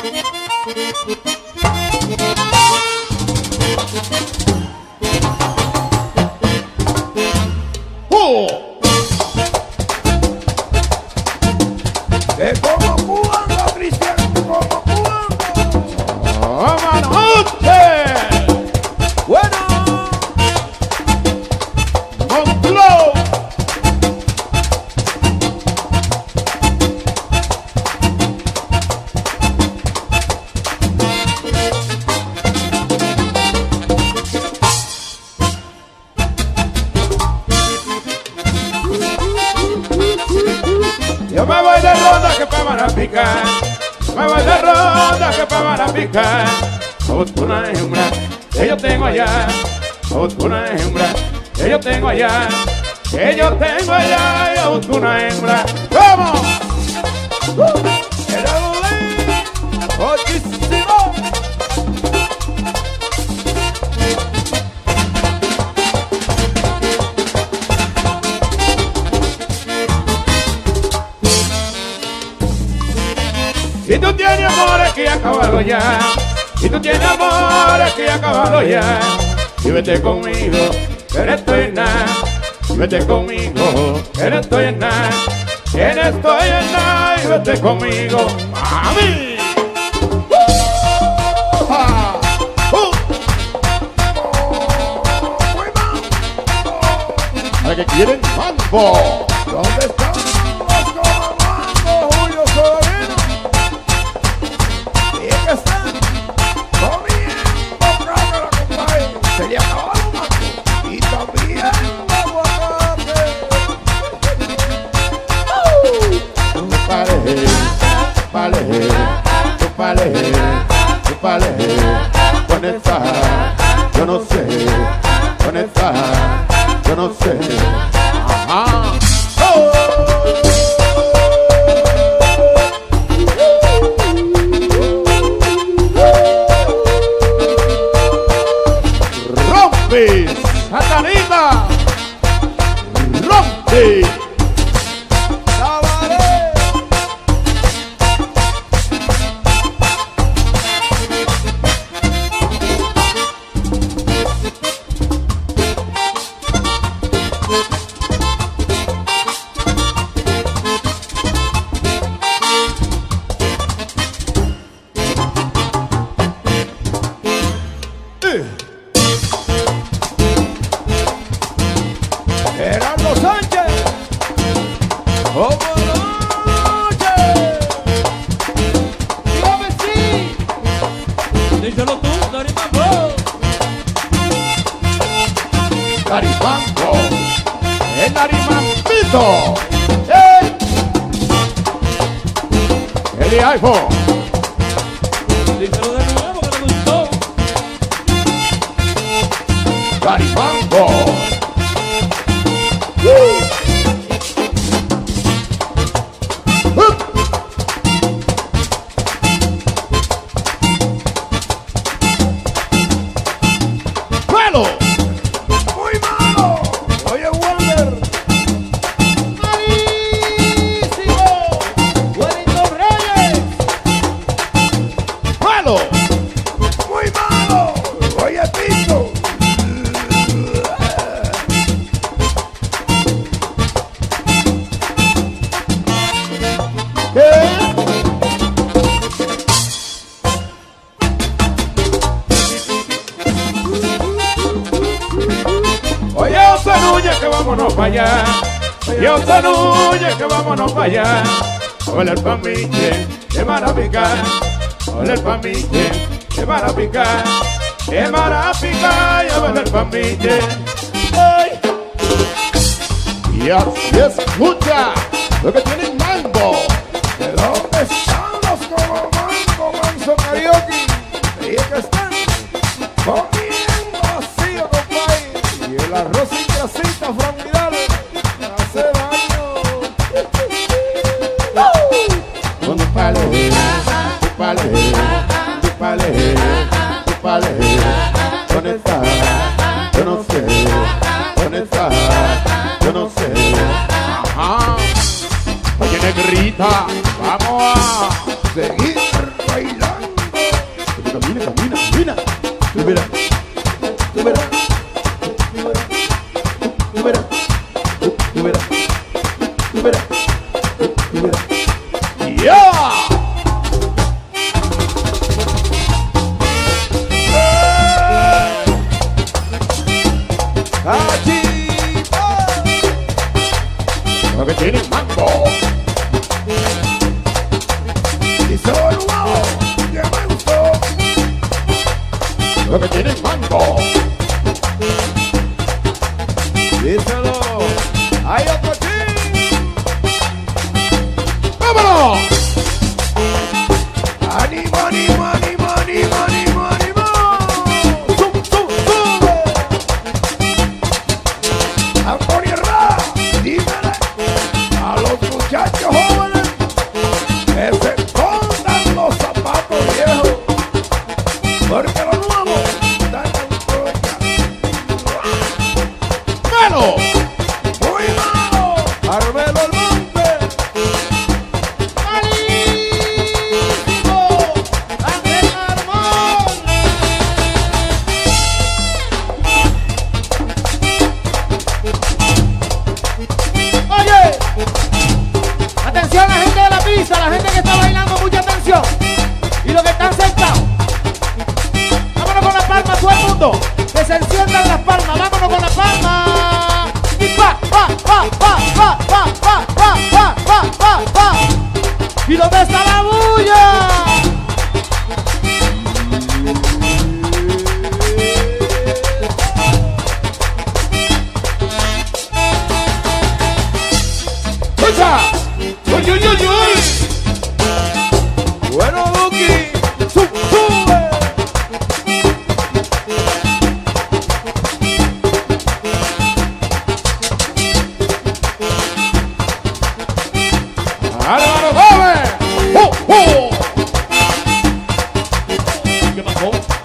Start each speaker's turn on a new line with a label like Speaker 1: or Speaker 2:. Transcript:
Speaker 1: Que como cubano, Cristiano, como cubano.
Speaker 2: ¡Buenas noches!
Speaker 1: Bueno,
Speaker 2: ¡Monclova! Yo me voy de ronda que pa' Marapica, me voy de ronda que pa' Marapica. Busco una hembra que yo tengo allá, busco una hembra que yo tengo allá, que yo tengo allá, yo busco una hembra. ¡Vamos!
Speaker 1: era muchísimo.
Speaker 2: Si tú tienes amores que acabarlo ya, si tú tienes amores que acabarlo ya, y vete conmigo, que no estoy en nada, y vete conmigo, que no estoy en nada, que no estoy en nada, y vete conmigo, mami. ¿Para qué quieren mambo?
Speaker 1: ¿Dónde están los comandos, Julio Soberano? Y es que están comiendo cámara, compadre. Se le acabaron mango y también aguacate.
Speaker 2: Con esta, yo no sé, con esta, yo no sé. Ajá. Rompe, Satanita, rompe.
Speaker 1: Gerardo Sánchez, como noche. Dígame sí. Díselo tú, Darimambo.
Speaker 2: Darimambo, el Darimambito. El iPhone.
Speaker 1: Díselo de nuevo que te gustó.
Speaker 2: Darimambo. ¡Malo!
Speaker 1: Muy malo. Oye, Wonder. Malísimo. Wellington Reyes.
Speaker 2: ¡Malo!
Speaker 1: Muy malo. Oye, Pinto.
Speaker 2: Oye, José Núñez, que vámonos para allá. Oye, José Núñez, que vámonos para allá. Hola el pamiche, que marapica. Hola el pamiche, que marapica. Que marapica, y hola el pamiche. Ay. Y así escucha lo que tiene mambo.
Speaker 1: ¿De dónde están los Comango Manso Karaoke? Y es que están comiendo vacío, compadre. Y el arroz sin grasita formidable hace daño.
Speaker 2: Con tu pale, tu pale, tu pale, tu pale. ¿Dónde está? Yo no sé. ¿Dónde está? Yo no sé. Ajá. Oye, negrita, vamos a
Speaker 1: Seguir bailando. la bulla!
Speaker 2: ¡Escucha! ¡Uy, uy, uy, uy!
Speaker 1: Bueno, Duki, sube.
Speaker 2: ¡Álvaro Gómez! ¡Oh, oh! ¿Qué pasó?